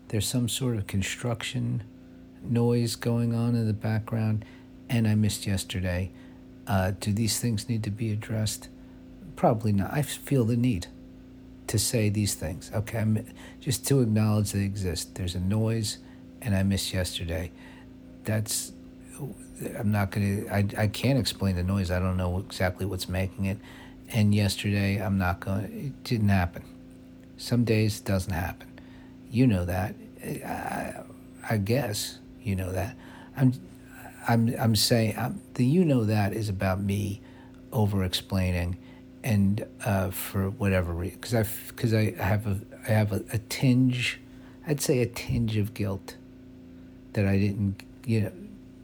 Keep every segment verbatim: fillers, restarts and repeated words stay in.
there's some sort of construction noise going on in the background, and I missed yesterday. Uh, do these things need to be addressed? Probably not. I feel the need to say these things. Okay, I'm, just to acknowledge they exist. There's a noise, and I missed yesterday. That's. I'm not gonna. I I can't explain the noise. I don't know exactly what's making it. And yesterday, I'm not going. It didn't happen. Some days it doesn't happen. You know that. I, I guess you know that. I'm. I'm. I'm saying I'm, the you know that is about me over-explaining, and uh, for whatever reason, because I because I have a I have a, a tinge, I'd say a tinge of guilt that I didn't. You know,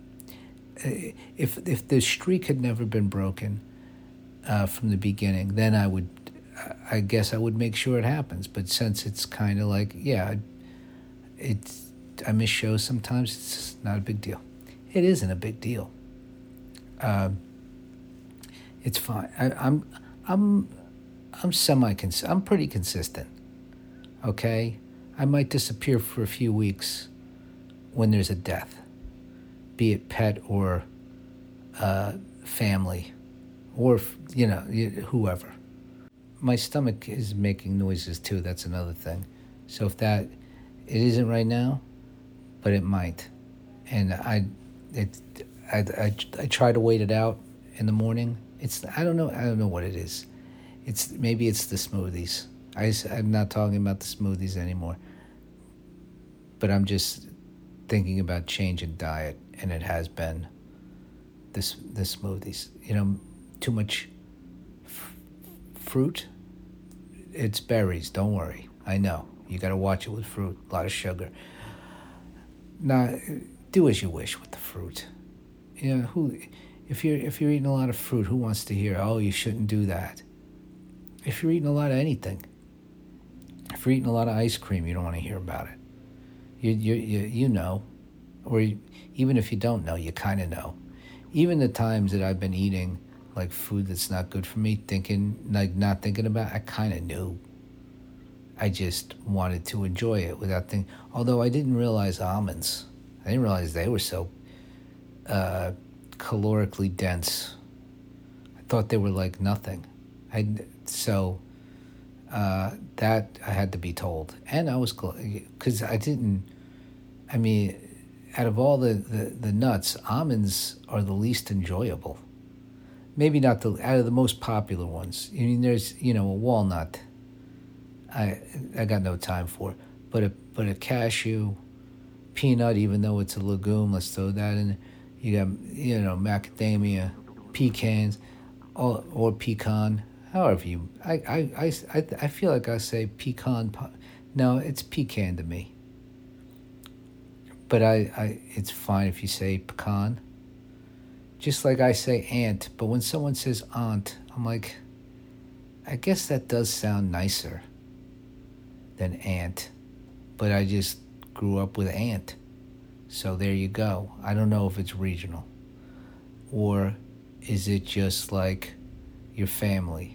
if if the streak had never been broken uh, from the beginning, then I would. I guess I would make sure it happens. But since it's kind of like, yeah, it's I miss shows sometimes. It's just not a big deal. It isn't a big deal. Uh, it's fine. I, I'm I'm I'm semi cons. I'm pretty consistent. Okay, I might disappear for a few weeks when there's a death, be it pet or uh, family, or you know whoever. My stomach is making noises too. That's another thing. So if that, it isn't right now, but it might, and I, it, I, I, I try to wait it out in the morning. It's I don't know I don't know what it is. It's maybe it's the smoothies. I I'm not talking about the smoothies anymore. But I'm just thinking about changing diet, and it has been this the smoothies. You know, too much f- fruit. It's berries. Don't worry. I know you got to watch it with fruit. A lot of sugar. Now, do as you wish with the fruit. You know who, if you're if you're eating a lot of fruit, who wants to hear? Oh, you shouldn't do that. If you're eating a lot of anything, if you're eating a lot of ice cream, you don't want to hear about it. You you you you know, or you, even if you don't know, you kind of know. Even the times that I've been eating like food that's not good for me, thinking like not thinking about it, I kind of knew. I just wanted to enjoy it without thinking. Although I didn't realize almonds, I didn't realize they were so uh, calorically dense. I thought they were like nothing. I so uh, that I had to be told, and I was because I didn't. I mean, out of all the, the, the nuts, almonds are the least enjoyable. Maybe not the out of the most popular ones. I mean, there's you know a walnut. I I got no time for, but a but a cashew, peanut, even though it's a legume, let's throw that in. You got you know macadamia, pecans, or or pecan. However you, I I, I, I, I feel like I say pecan. No, it's pecan to me. But I, I it's fine if you say pecan. Just like I say aunt, but when someone says aunt, I'm like, I guess that does sound nicer than aunt, but I just grew up with aunt. So there you go. I don't know if it's regional. Or is it just like your family?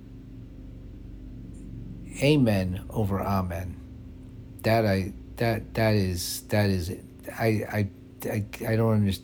Amen over amen. That I that that is that is I I I, I don't understand.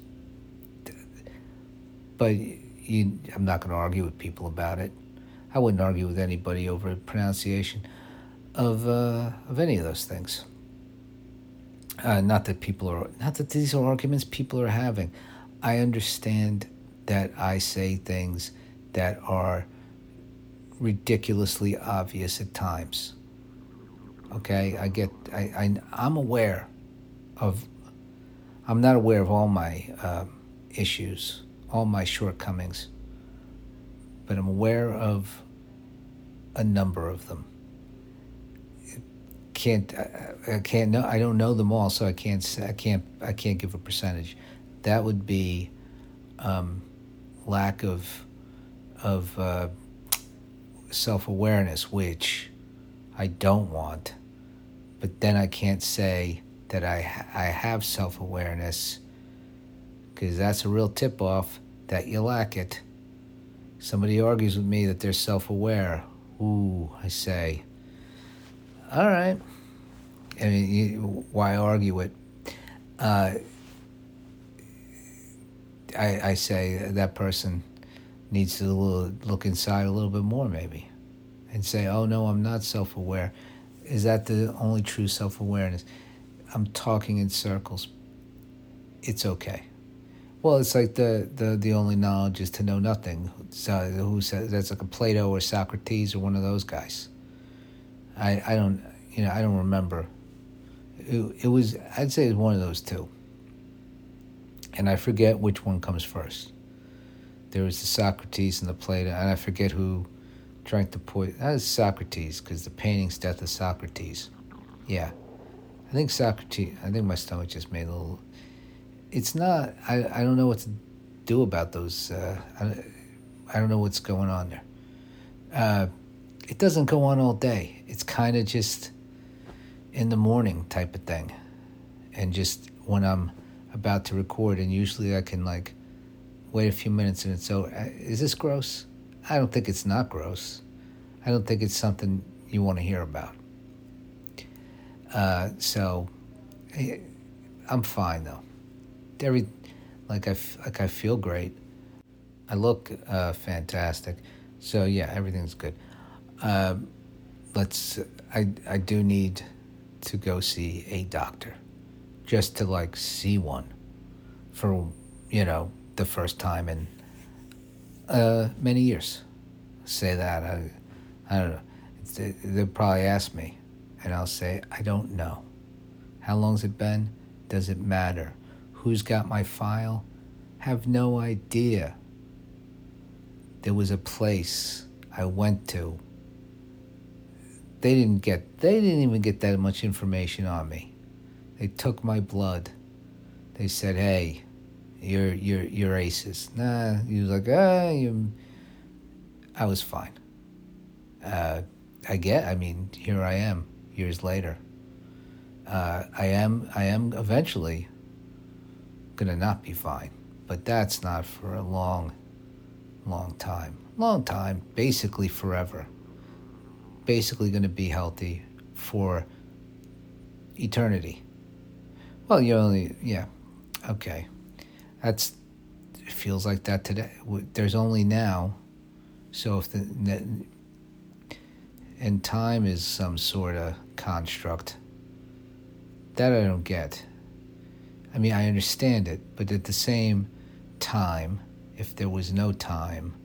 But you, I'm not going to argue with people about it. I wouldn't argue with anybody over pronunciation of uh, of any of those things. Uh, not that people are, not that these are arguments people are having. I understand that I say things that are ridiculously obvious at times. Okay, I get, I, I I'm aware of, I'm not aware of all my uh, issues, all my shortcomings, but I'm aware of a number of them. Can't I, I can't know I don't know them all, so I can't I can't I can't give a percentage. That would be um, lack of of uh, self-awareness, which I don't want. But then I can't say that I I have self-awareness, because that's a real tip-off that you lack it. Somebody argues with me that they're self-aware. Ooh, I say, all right, I mean, you, why argue it? Uh, I, I say that person needs to look inside a little bit more, maybe, and say, "Oh no, I'm not self-aware." Is that the only true self-awareness? I'm talking in circles. It's okay. Well, it's like the, the, the only knowledge is to know nothing. So who says that's like a Plato or Socrates or one of those guys? I, I don't you know I don't remember. It, it was I'd say it's one of those two. And I forget which one comes first. There was the Socrates and the Plato, and I forget who drank the poison. That was Socrates, because the painting's Death of Socrates. Yeah. I think Socrates, I think my stomach just made a little, it's not, I, I don't know what to do about those, uh, I, I don't know what's going on there. Uh, it doesn't go on all day. It's kind of just in the morning type of thing. And just when I'm about to record, and usually I can like wait a few minutes and it's over. Is this gross? I don't think it's not gross. I don't think it's something you want to hear about. Uh, so I'm fine though. Every like I like I feel great. I look uh, fantastic. So yeah, everything's good. Uh, let's. I I do need to go see a doctor, just to like see one, for you know the first time in uh, many years. Say that I I don't know. It's, they'll probably ask me, and I'll say I don't know. How long's it been? Does it matter? Who's got my file? Have no idea. There was a place I went to. They didn't get, they didn't even get that much information on me. They took my blood. They said, hey, you're, you're, you're aces. Nah, he was like, ah, you, I was fine. Uh, I get, I mean, here I am years later. Uh, I am, I am eventually gonna not be fine, but that's not for a long, long time. Long time, basically forever. Basically going to be healthy for eternity. Well, you only, yeah, okay. That's, it feels like that today. There's only now, so if the, and time is some sort of construct, that I don't get. I mean, I understand it, but at the same time, if there was no time,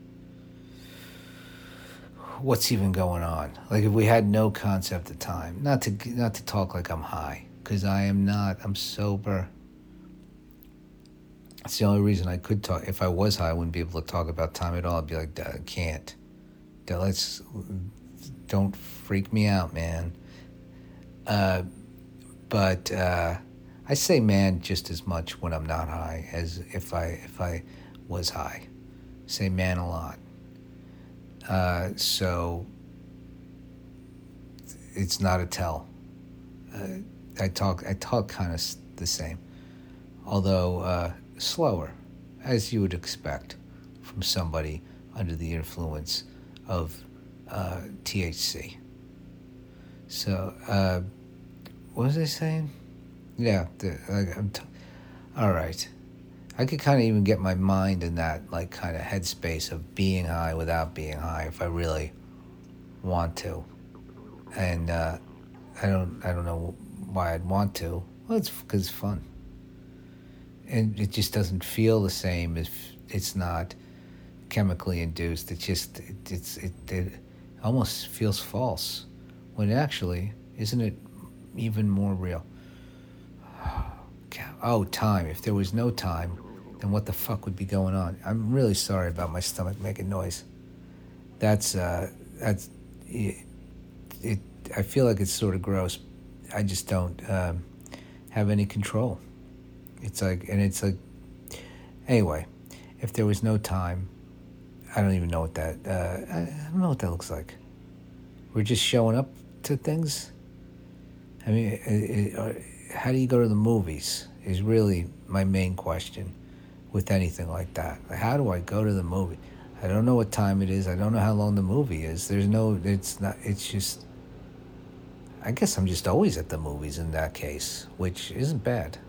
what's even going on? Like if we had no concept of time, not to not to talk like I'm high, because I am not. I'm sober. It's the only reason I could talk. If I was high, I wouldn't be able to talk about time at all. I'd be like, I can't. Let's don't freak me out, man. Uh, but uh, I say man just as much when I'm not high as if I if I was high. I say man a lot. Uh, so it's not a tell. Uh, I talk I talk kind of the same, although uh, slower, as you would expect from somebody under the influence of uh, T H C. So, uh, what was I saying? Yeah, the, like, I'm t- all right. I could kind of even get my mind in that like kind of headspace of being high without being high if I really want to, and uh, I don't I don't know why I'd want to. Well, it's because it's fun, and it just doesn't feel the same if it's not chemically induced. It just it, it's it, it almost feels false, when actually isn't it even more real? Oh, time. If there was no time, then what the fuck would be going on? I'm really sorry about my stomach making noise. That's, uh, that's, it, it I feel like it's sort of gross. I just don't um, have any control. It's like, and it's like, anyway, if there was no time, I don't even know what that, uh, I, I don't know what that looks like. We're just showing up to things? I mean, it, it, how do you go to the movies is really my main question with anything like that. Like, how do I go to the movie? I don't know what time it is. I don't know how long the movie is. There's no, it's not, it's just, I guess I'm just always at the movies in that case, which isn't bad.